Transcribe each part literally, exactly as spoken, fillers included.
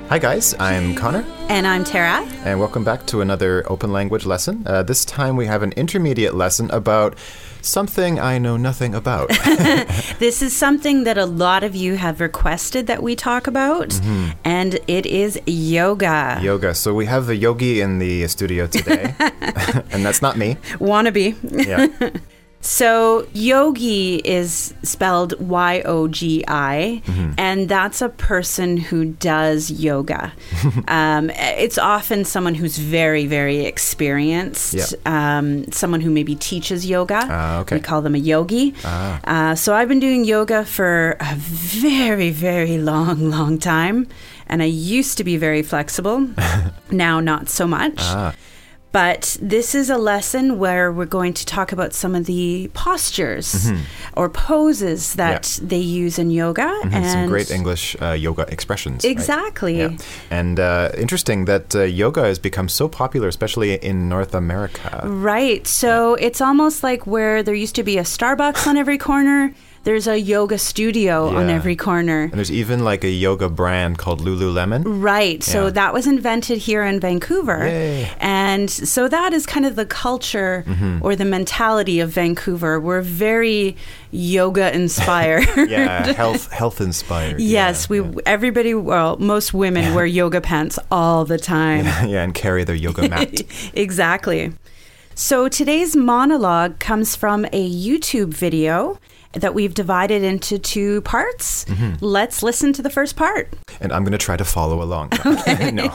Hi guys, I'm Connor. And I'm Tara. And welcome back to another open language lesson. Uh, this time we have an intermediate lesson about something I know nothing about. This is something that a lot of you have requested that we talk about, mm-hmm. and it is yoga. Yoga. So we have a yogi in the studio today, and that's not me. Wannabe. Yeah. So yogi is spelled Y O G I, mm-hmm. and that's a person who does yoga. um, it's often someone who's very, very experienced, yep. um, someone who maybe teaches yoga. Uh, okay. We call them a yogi. Ah. Uh, so I've been doing yoga for a very, very long, long time, and I used to be very flexible. Now, not so much. Ah. But this is a lesson where we're going to talk about some of the postures mm-hmm. or poses that yeah. they use in yoga. Mm-hmm. And some great English uh, yoga expressions. Exactly. Right? Yeah. And uh, interesting that uh, yoga has become so popular, especially in North America. Right. So yeah. it's almost like where there used to be a Starbucks on every corner. There's a yoga studio yeah. on every corner. And there's even like a yoga brand called Lululemon. Right. Yeah. So that was invented here in Vancouver. Yay. And so that is kind of the culture mm-hmm. or the mentality of Vancouver. We're very yoga inspired. yeah, health health inspired. Yes, yeah, we yeah. everybody, well, most women wear yoga pants all the time. Yeah, yeah, and carry their yoga mat. Exactly. So today's monologue comes from a YouTube video that we've divided into two parts. Mm-hmm. Let's listen to the first part. And I'm going to try to follow along. Okay. No.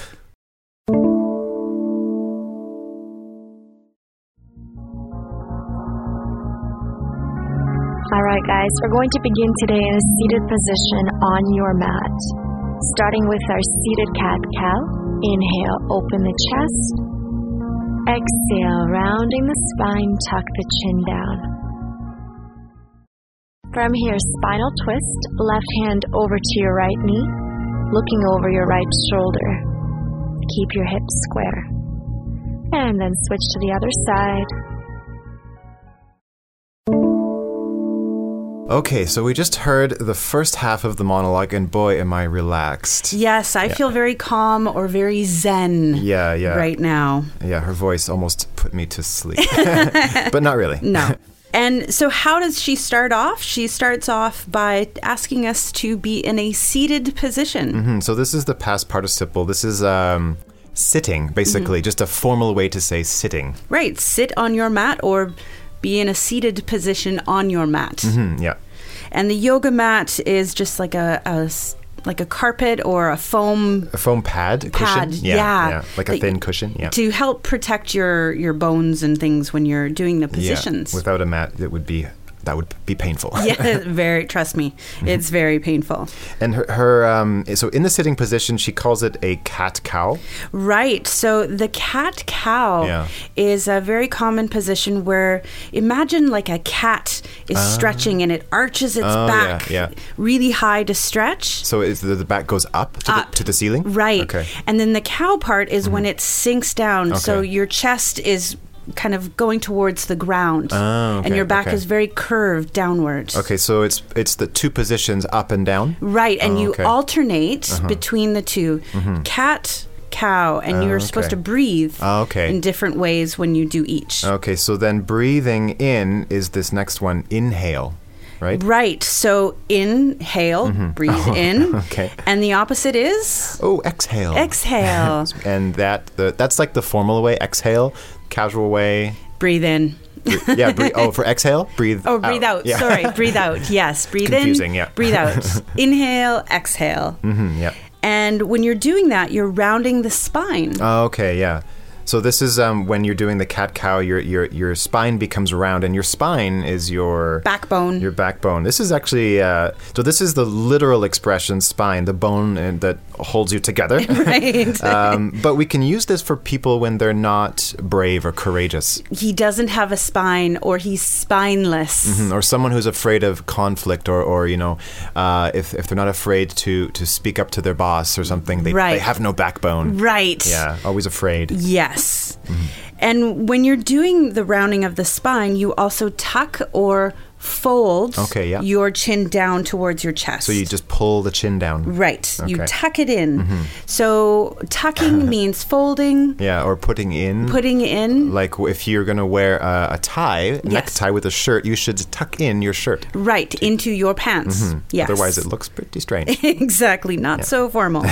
All right, guys, we're going to begin today in a seated position on your mat. Starting with our seated cat-cow. Inhale, open the chest. Exhale, rounding the spine, tuck the chin down. From here, spinal twist, left hand over to your right knee, looking over your right shoulder. Keep your hips square. And then switch to the other side. Okay, so we just heard the first half of the monologue, and boy, am I relaxed. Yes, I yeah. feel very calm or very zen yeah, yeah. right now. Yeah, her voice almost put me to sleep. But not really. No. And so how does she start off? She starts off by asking us to be in a seated position. Mm-hmm. So this is the past participle. This is um, sitting, basically, mm-hmm. just a formal way to say sitting. Right. Sit on your mat or be in a seated position on your mat. Mm-hmm. Yeah. And the yoga mat is just like a... a like a carpet or a foam... A foam pad, pad cushion? Yeah. yeah. yeah. Like a like, thin cushion, yeah. To help protect your, your bones and things when you're doing the positions. Yeah. Without a mat, it would be... That would be painful. Yeah, very, trust me, it's very painful. And her, her um, so in the sitting position, she calls it a cat-cow. Right. So the cat-cow yeah. is a very common position where, imagine like a cat is uh, stretching and it arches its oh, back yeah, yeah. really high to stretch. So is the, the back goes up to, up. The, to the ceiling? Right. Okay. And then the cow part is mm-hmm. when it sinks down. Okay. So your chest is kind of going towards the ground, oh, okay, and your back okay. is very curved downwards. Okay, so it's it's the two positions up and down? Right, and oh, you okay. alternate uh-huh. between the two. Mm-hmm. Cat, cow, and oh, you're okay. supposed to breathe oh, okay. in different ways when you do each. Okay, so then breathing in is this next one, inhale. Right? Right. So inhale, mm-hmm. breathe oh, in. Okay. And the opposite is? Oh, exhale. Exhale. And that the, that's like the formal way, exhale, casual way. Breathe in. Bre- yeah, breathe. Oh, for exhale, breathe Oh, breathe out. out. Yeah. Sorry, breathe out. Yes, breathe Confusing, in. yeah. Breathe out. Inhale, exhale. Mm-hmm, yeah. And when you're doing that, you're rounding the spine. Oh, okay, yeah. So this is um, when you're doing the cat-cow, your your your spine becomes round, and your spine is your backbone. Your backbone. This is actually uh, so. This is the literal expression, spine, the bone uh, that holds you together. Right. um, but we can use this for people when they're not brave or courageous. He doesn't have a spine, or he's spineless, mm-hmm. or someone who's afraid of conflict, or or you know, uh, if if they're not afraid to to speak up to their boss or something, they right. they have no backbone. Right. Yeah. Always afraid. Yes. Mm-hmm. And when you're doing the rounding of the spine, you also tuck or fold Okay, yeah. your chin down towards your chest. So you just pull the chin down. Right. You Okay. tuck it in. So tucking means folding, Yeah, or putting in. putting in. Like if you're going to wear a, a tie, Yes. necktie with a shirt, you should tuck in your shirt. Right, into your pants. Yes. Otherwise, it looks pretty strange. Exactly, not so formal.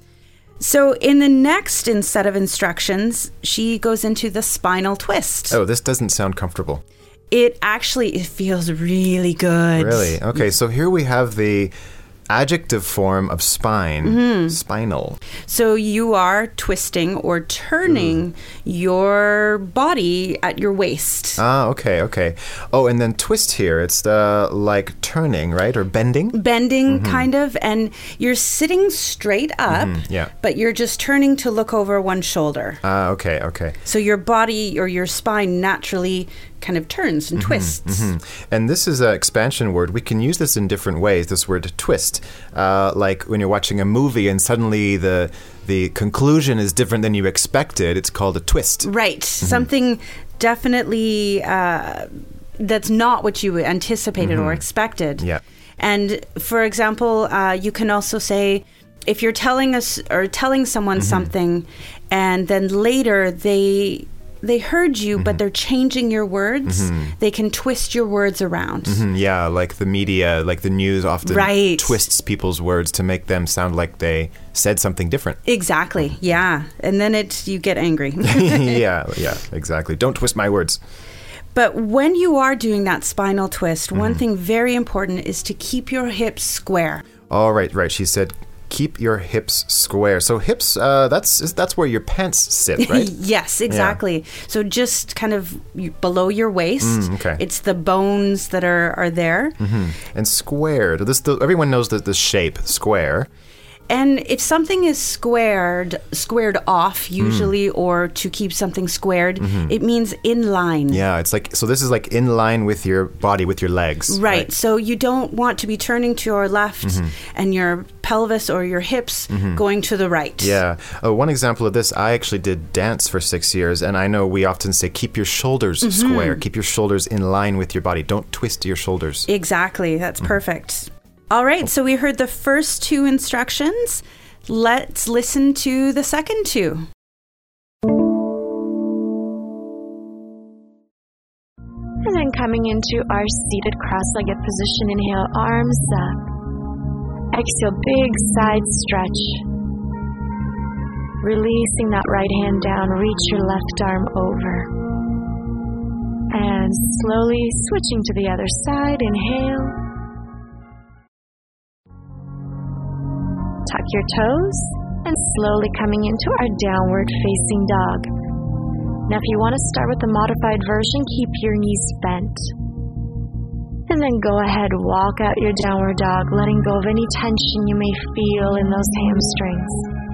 So in the next in set of instructions, she goes into the spinal twist. Oh, this doesn't sound comfortable. It actually it feels really good. Really? Okay, so here we have the adjective form of spine, Mm-hmm. spinal. So you are twisting or turning Mm. your body at your waist. Ah, okay, okay. Oh, and then twist here, it's uh, like turning, right? Or bending? Bending, kind of, and you're sitting straight up, yeah. but you're just turning to look over one shoulder. Ah, okay, okay. So your body or your spine naturally kind of turns and twists. And this is an expansion word. We can use this in different ways, this word twist. Uh, like when you're watching a movie and suddenly the the conclusion is different than you expected, it's called a twist. Right. Something definitely uh, that's not what you anticipated or expected. Yeah. And for example, uh, you can also say, if you're telling us or telling someone something, and then later they they heard you, but they're changing your words, they can twist your words around. Mm, yeah, like the media, like the news often Right. twists people's words to make them sound like they said something different. Exactly. Yeah. And then it you get angry. yeah, yeah, exactly. Don't twist my words. But when you are doing that spinal twist, one thing very important is to keep your hips square. All right, right. She said, keep your hips square. So hips, uh, that's that's where your pants sit, right? Yes, exactly. So just kind of you- below your waist. Mm, okay. It's the bones that are, are there. And squared. This the, everyone knows that the shape square. And if something is squared, squared off Mm. usually, or to keep something squared, it means in line. Mm-hmm. Yeah, it's like so. This is like in line with your body, with your legs. Right. So you don't want to be turning to your left Mm-hmm. and your pelvis or your hips going to the right. Yeah. Uh, one example of this, I actually did dance for six years, and I know we often say keep your shoulders Mm-hmm. square, keep your shoulders in line with your body. Don't twist your shoulders. Exactly. That's Mm-hmm. perfect. All right. So we heard the first two instructions. Let's listen to the second two. And then coming into our seated cross-legged position, inhale, arms up. Exhale, big side stretch. Releasing that right hand down, reach your left arm over. And slowly switching to the other side, inhale. Tuck your toes and slowly coming into our downward facing dog. Now if you want to start with the modified version, keep your knees bent. And then go ahead, walk out your downward dog, letting go of any tension you may feel in those hamstrings.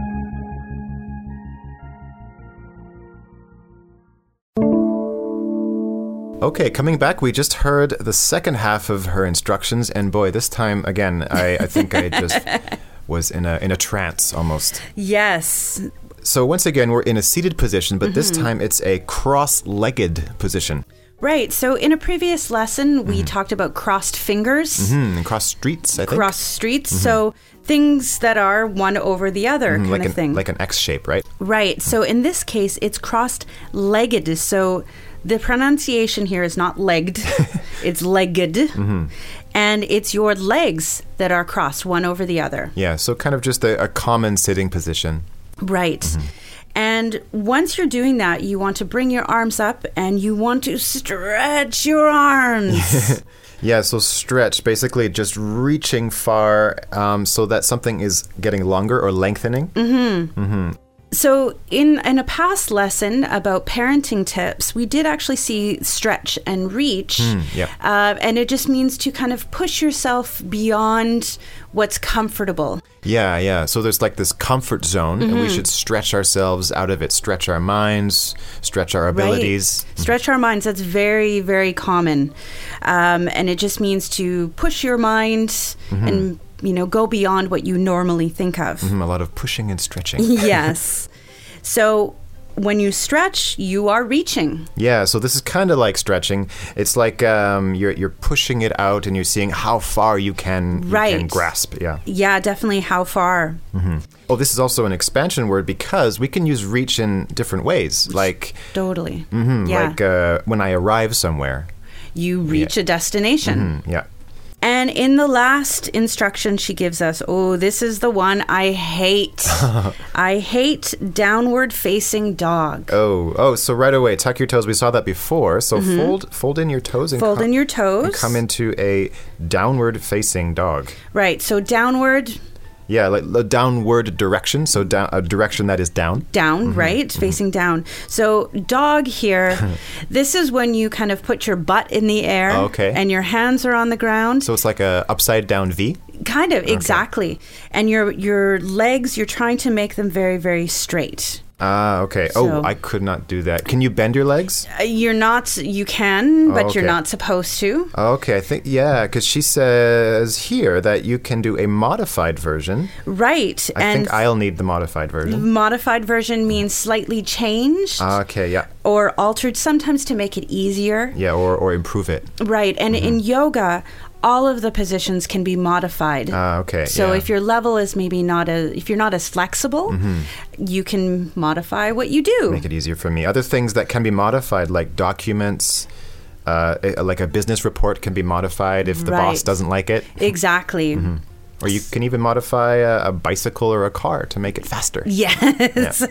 Okay, coming back, we just heard the second half of her instructions, and boy, this time again, I, I think I just was in a in a trance almost. Yes. So once again, we're in a seated position, but this time it's a cross-legged position. Right. So in a previous lesson, we talked about crossed fingers, Hmm, and cross streets, I think. cross streets. So things that are one over the other kind like of an, thing. like an X shape, right? Right. So in this case, it's crossed-legged. So the pronunciation here is not legged, it's legged. And it's your legs that are crossed one over the other. Yeah, so kind of just a, a common sitting position. Right. And once you're doing that, you want to bring your arms up and you want to stretch your arms. Yeah, so stretch, basically just reaching far um, so that something is getting longer or lengthening. So in, in a past lesson about parenting tips, we did actually see stretch and reach. yeah. Uh, and it just means to kind of push yourself beyond what's comfortable. Yeah, yeah. So there's like this comfort zone, and we should stretch ourselves out of it, stretch our minds, stretch our abilities. Right. Stretch our minds. That's very, very common. Um, and it just means to push your mind and, you know, go beyond what you normally think of. Mm, a lot of pushing and stretching. Yes. So when you stretch, you are reaching. Yeah, so this is kind of like stretching. It's like um, you're you're pushing it out and you're seeing how far you can, Right. you can grasp. Yeah. Yeah, definitely how far. Oh, this is also an expansion word because we can use reach in different ways. Like, Totally. mhm, Yeah. like uh, when I arrive somewhere. You reach a destination. Mm, yeah. And in the last instruction she gives us, oh, this is the one I hate. I hate downward facing dog. Oh, oh, so right away, tuck your toes. We saw that before. So fold fold in your toes and Fold co- in your toes. and come into a downward facing dog. Right. So downward, Yeah, like the downward direction. So down a direction that is down. down, right? Facing down. So dog here, this is when you kind of put your butt in the air Okay. and your hands are on the ground. So it's like a upside down V. Kind of, exactly. And your your legs, you're trying to make them very, very straight. Ah, okay. So- oh, I could not do that. Can you bend your legs? Uh, You're not, you can, but you're okay. not supposed to. Okay, I think, yeah, because she says here that you can do a modified version. Right. I and think I'll need the modified version. modified version means slightly changed Okay, yeah. or altered, sometimes to make it easier. Yeah, or, or improve it. Right. And in yoga, all of the positions can be modified. Ah, okay. So yeah. if your level is maybe not a, if you're not as flexible, you can modify what you do. Make it easier for me. Other things that can be modified, like documents, uh, a- like a business report can be modified if the boss Right. doesn't like it. Exactly. Or you can even modify a, a bicycle or a car to make it faster. Yes.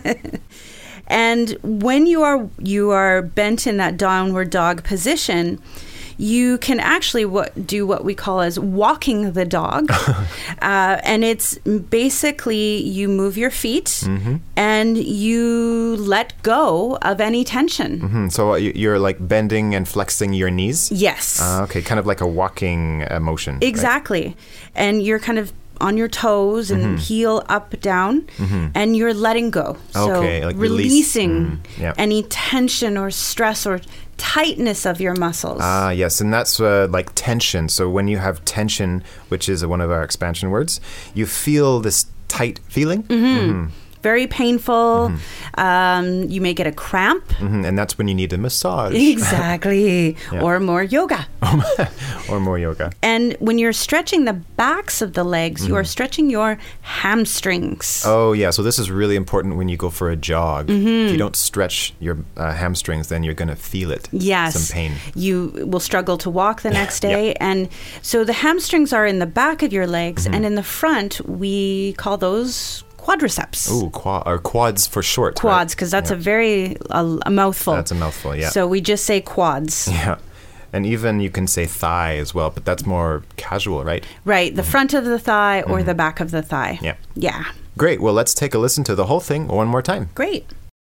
And when you are you are bent in that downward dog position, you can actually what, do what we call as walking the dog. uh, and it's basically you move your feet and you let go of any tension. Hmm, so you- you're like bending and flexing your knees? Yes. Ah, okay, kind of like a walking uh, motion. right? Exactly. And you're kind of on your toes and heel up, down, and you're letting go. So Okay, like release. releasing Mm, yeah. any tension or stress or tightness of your muscles. Ah, yes, and that's uh, like tension. So when you have tension, which is one of our expansion words, you feel this tight feeling. Mm-hmm. Very painful. Um, you may get a cramp. Mhm, and that's when you need a massage Exactly. Yeah. Or more yoga. or more yoga. And when you're stretching the backs of the legs, you are stretching your hamstrings. Oh, yeah. So this is really important when you go for a jog. Mm-hmm. If you don't stretch your uh, hamstrings, then you're going to feel it. Yes. Some pain. You will struggle to walk the next day. And so the hamstrings are in the back of your legs, Mm-hmm. and in the front, we call those quadriceps. Ooh, quad, or quads for short. right? Quads, because that's a very, a, a mouthful. That's a mouthful, yeah. So we just say quads. Yeah. And even you can say thigh as well, but that's more casual, right? Right, the front of the thigh or the back of the thigh. Yeah. Yeah. Great. Well, let's take a listen to the whole thing one more time. Great.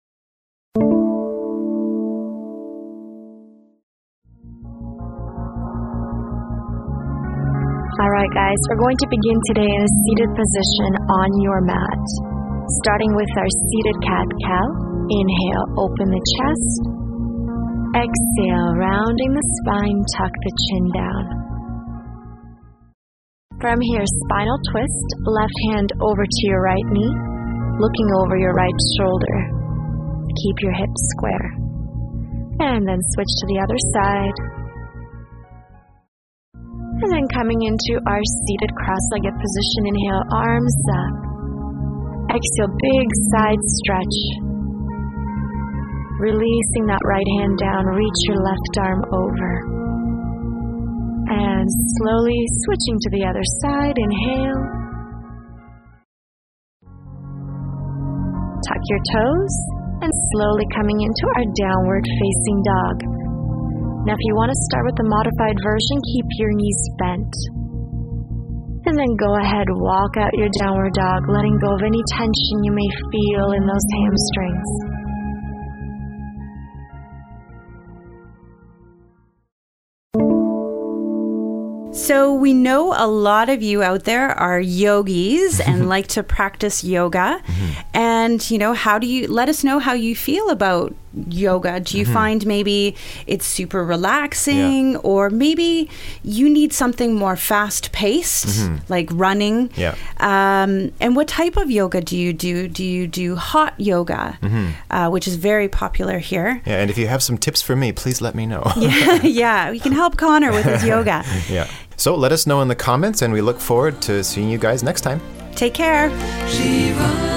All right, guys, we're going to begin today in a seated position on your mat. Starting with our seated cat-cow. Inhale, open the chest. Exhale, rounding the spine, tuck the chin down. From here, spinal twist, left hand over to your right knee, looking over your right shoulder. Keep your hips square. And then switch to the other side. And then coming into our seated cross-legged position, inhale, arms up. Exhale, big side stretch. Releasing that right hand down, reach your left arm over. And slowly switching to the other side, inhale. Tuck your toes, and slowly coming into our downward facing dog. Now, if you want to start with the modified version, keep your knees bent. And then go ahead, walk out your downward dog, letting go of any tension you may feel in those hamstrings. So we know a lot of you out there are yogis and like to practice yoga. And, you know, how do you, let us know how you feel about yoga? Do you Mm-hmm. find maybe it's super relaxing, yeah. or maybe you need something more fast-paced, mm-hmm. like running? Yeah. Um, and what type of yoga do you do? Do you do hot yoga, mm-hmm. uh, which is very popular here? Yeah, and if you have some tips for me, please let me know. yeah, yeah, we can help Connor with his yoga. Yeah. So let us know in the comments, and we look forward to seeing you guys next time. Take care. Shiva.